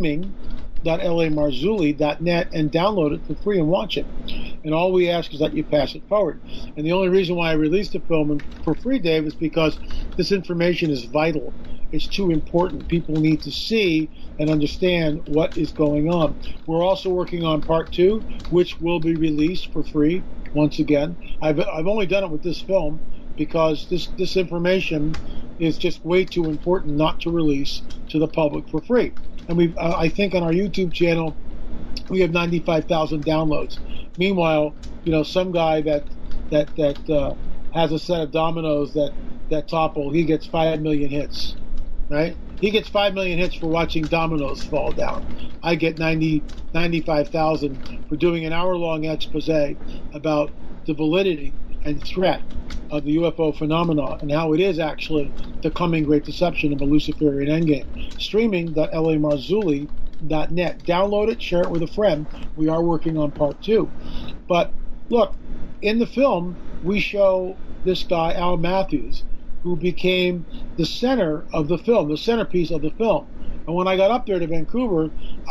streaming.lamarzulli.net, and download it for free and watch it. And all we ask is that you pass it forward. And the only reason why I released the film for free, Dave, is because this information is vital. It's too important. People need to see and understand what is going on. We're also working on part 2, which will be released for free once again. I've only done it with this film because this information is just way too important not to release to the public for free. And I think on our YouTube channel we have 95,000 downloads. Meanwhile, some guy that has a set of dominoes that topple, he gets 5 million hits. Right? He gets 5 million hits for watching dominoes fall down. I get 95,000 for doing an hour-long expose about the validity and threat of the UFO phenomena and how it is actually the coming great deception of a Luciferian endgame. Streaming.lamarzulli.net. Download it, share it with a friend. We are working on part 2. But look, in the film, we show this guy, Al Matthews, who became the center of the film, the centerpiece of the film. And when I got up there to Vancouver,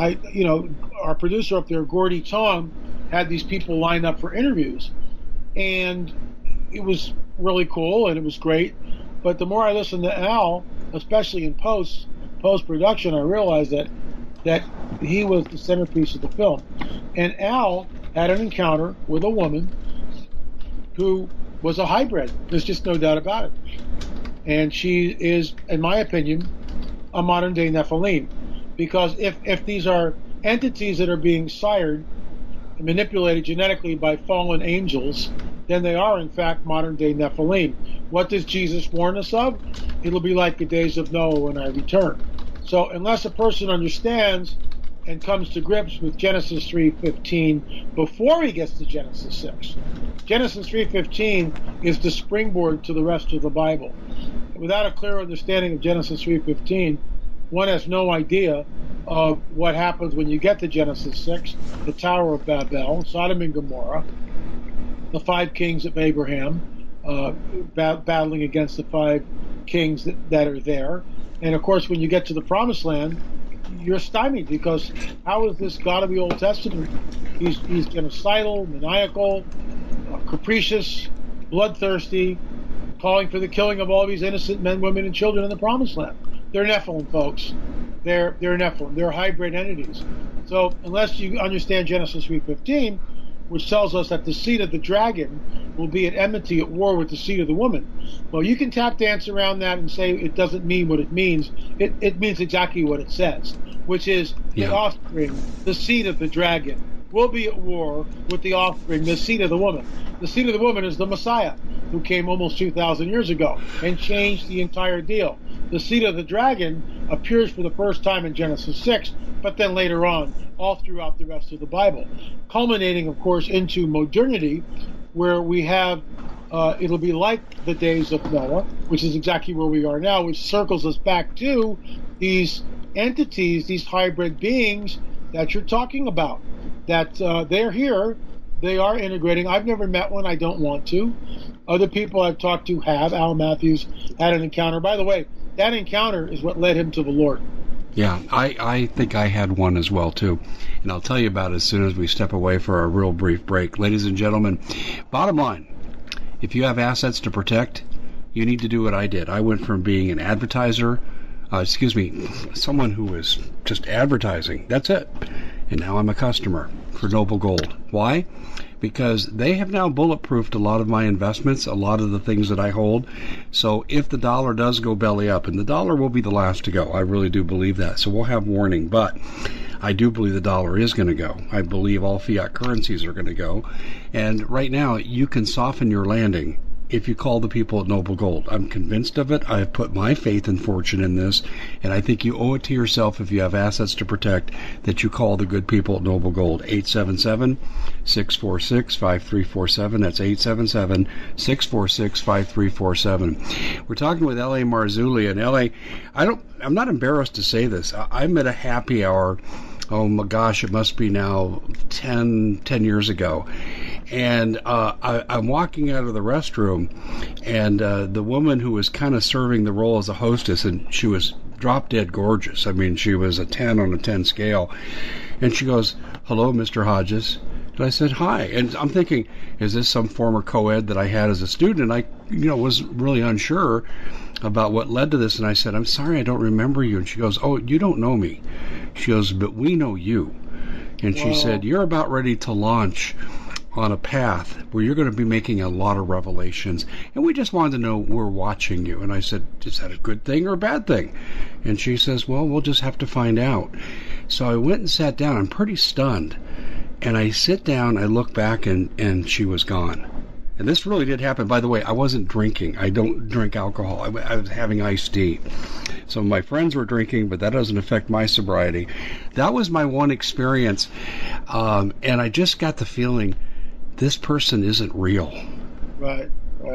our producer up there, Gordy Tong, had these people lined up for interviews. And it was really cool and it was great. But the more I listened to Al, especially in post-production, I realized that he was the centerpiece of the film. And Al had an encounter with a woman who was a hybrid. There's just no doubt about it. And she is, in my opinion, a modern-day Nephilim. Because if these are entities that are being sired and manipulated genetically by fallen angels, then they are, in fact, modern-day Nephilim. What does Jesus warn us of? It'll be like the days of Noah when I return. So unless a person understands and comes to grips with Genesis 3:15 before he gets to Genesis 6. Genesis 3:15 is the springboard to the rest of the Bible. Without a clear understanding of Genesis 3:15, one has no idea of what happens when you get to Genesis 6, the Tower of Babel, Sodom and Gomorrah, the 5 kings of Abraham, battling against the 5 kings that are there. And of course, when you get to the Promised Land, you're stymied because how is this God of the Old Testament? He's genocidal, maniacal, capricious, bloodthirsty, calling for the killing of all these innocent men, women, and children in the Promised Land. They're Nephilim, folks. They're Nephilim. They're hybrid entities. So unless you understand Genesis 3:15, which tells us that the seed of the dragon will be at enmity, at war with the seed of the woman. Well, you can tap dance around that and say it doesn't mean what it means. It means exactly what it says, which is the offspring, the seed of the dragon, will be at war with the offspring, the seed of the woman. The seed of the woman is the Messiah, who came almost 2,000 years ago and changed the entire deal. The seed of the dragon appears for the first time in Genesis 6, but then later on, all throughout the rest of the Bible, culminating, of course, into modernity, where we have, it'll be like the days of Noah, which is exactly where we are now, which circles us back to these entities, these hybrid beings that you're talking about, that they're here, they are integrating. I've never met one, I don't want to. Other people I've talked to have. Al Matthews had an encounter. By the way, that encounter is what led him to the Lord. Yeah, I think I had one as well, too. And I'll tell you about it as soon as we step away for a real brief break. Ladies and gentlemen, bottom line, if you have assets to protect, you need to do what I did. I went from being an advertiser, someone who was just advertising. That's it. and now I'm a customer for Noble Gold. Why? Because they have now bulletproofed a lot of my investments, a lot of the things that I hold. So if the dollar does go belly up, and the dollar will be the last to go, I really do believe that. So we'll have warning, but I do believe the dollar is going to go. I believe all fiat currencies are going to go. And right now, you can soften your landing if you call the people at Noble Gold. I'm convinced of it. I have put my faith and fortune in this, and I think you owe it to yourself, if you have assets to protect, that you call the good people at Noble Gold. 877-646-5347. That's 877-646-5347. We're talking with L.A. Marzulli, and L.A., I'm not embarrassed to say this. I'm at a happy hour. Oh my gosh, it must be now 10 years ago. And I'm walking out of the restroom, and the woman who was kind of serving the role as a hostess, and she was drop dead gorgeous. I mean, she was a 10 on a 10 scale. And she goes, "Hello, Mr. Hodges." And I said, "Hi." And I'm thinking, is this some former co-ed that I had as a student? And I, was really unsure about what led to this. And I said, "I'm sorry, I don't remember you." And she goes, "Oh, you don't know me." She goes, "But we know you." And she said, "You're about ready to launch on a path where you're going to be making a lot of revelations, and we just wanted to know, we're watching you." And I said, "Is that a good thing or a bad thing?" And she says, "Well, we'll just have to find out." So I went and sat down. I'm pretty stunned. And I sit down, I look back, and she was gone. And this really did happen. By the way, I wasn't drinking. I don't drink alcohol. I was having iced tea. Some of my friends were drinking, but that doesn't affect my sobriety. That was my one experience. And I just got the feeling, this person isn't real. Right.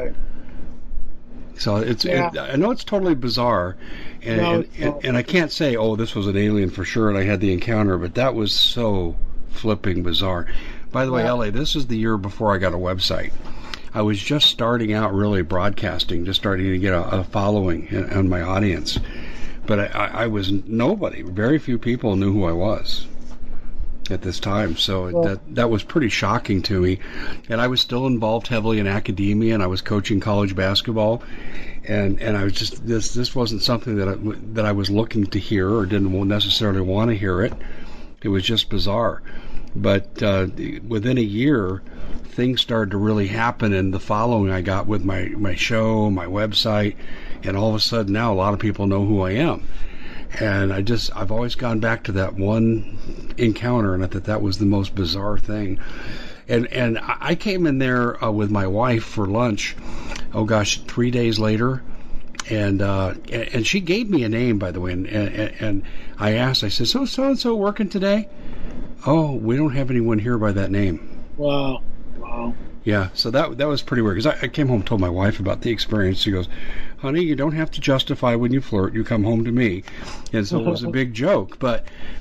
So I know it's totally bizarre, and I can't say, oh, this was an alien for sure, and I had the encounter, but that was so flipping bizarre. By the way, LA, this is the year before I got a website. I was just starting out really broadcasting, just starting to get a following in my audience, but I was nobody. Very few people knew who I was at this time, so that was pretty shocking to me. And I was still involved heavily in academia, and I was coaching college basketball, and I was just this wasn't something that I was looking to hear or didn't necessarily want to hear it. It was just bizarre. But within a year, things started to really happen, and the following I got with my show, my website, and all of a sudden now a lot of people know who I am. And I've always gone back to that one encounter, and I thought that was the most bizarre thing. And I came in there with my wife for lunch, 3 days later, and she gave me a name, by the way, and I asked, I said, so working today? "Oh, we don't have anyone here by that name." Wow. Yeah, so that was pretty weird, because I came home and told my wife about the experience. She goes, "Honey, you don't have to justify when you flirt. You come home to me." And so it was a big joke. But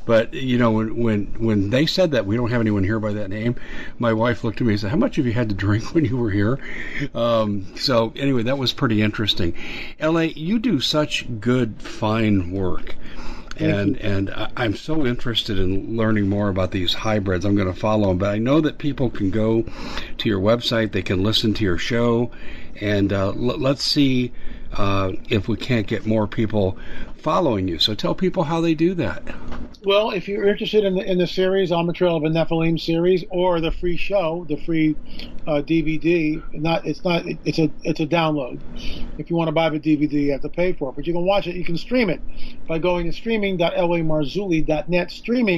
when they said that we don't have anyone here by that name, my wife looked at me and said, "How much have you had to drink when you were here?" So anyway, that was pretty interesting. LA, you do such good, fine work. And I'm so interested in learning more about these hybrids. I'm going to follow them. But I know that people can go to your website. They can listen to your show. And let's see if we can't get more people following you. So tell people how they do that. Well, if you're interested in the series, On the Trail of a Nephilim series, or the free show, the free DVD, it's a download. If you want to buy the DVD, you have to pay for it. But you can watch it. You can stream it by going to streaming.lamarzulli.net,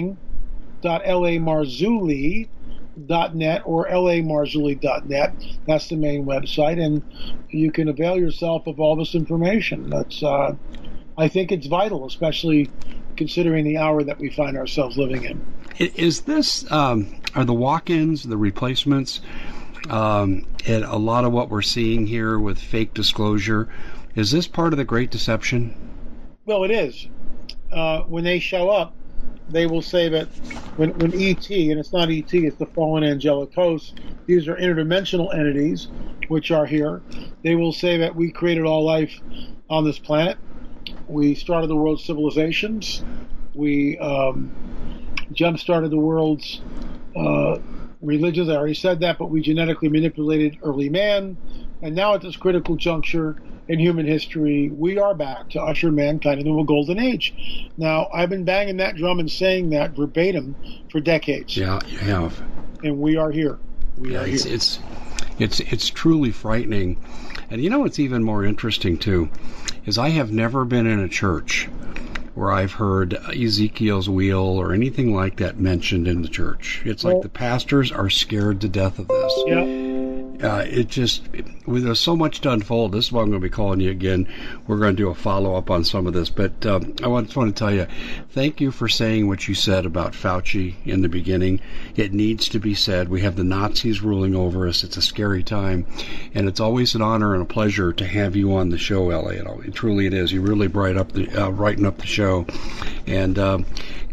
streaming.lamarzulli.net or lamarzulli.net. That's the main website, and you can avail yourself of all this information. That's I think it's vital, especially considering the hour that we find ourselves living in. Is this are the walk-ins, the replacements, and a lot of what we're seeing here with fake disclosure, is this part of the Great Deception? Well, it is. When they show up, they will say that when E.T., and it's not E.T., it's the fallen angelic hosts, these are interdimensional entities which are here, they will say that we created all life on this planet. We started the world's civilizations. We jump-started the world's religions. I already said that, but we genetically manipulated early man. And now at this critical juncture, in human history, we are back to usher mankind into a golden age. Now, I've been banging that drum and saying that verbatim for decades. Yeah, you have. And we are here. We are here. It's truly frightening. And you know what's even more interesting, too, is I have never been in a church where I've heard Ezekiel's wheel or anything like that mentioned in the church. It's like the pastors are scared to death of this. Yeah. There's so much to unfold. This is why I'm going to be calling you again. We're going to do a follow-up on some of this. But I just want to tell you, thank you for saying what you said about Fauci in the beginning. It needs to be said. We have the Nazis ruling over us. It's a scary time. And it's always an honor and a pleasure to have you on the show, Elliot. Truly it is. You really brighten up the show. And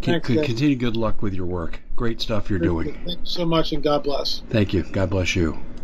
continue good luck with your work. Great stuff you're doing. Thank you so much, and God bless. Thank you. God bless you.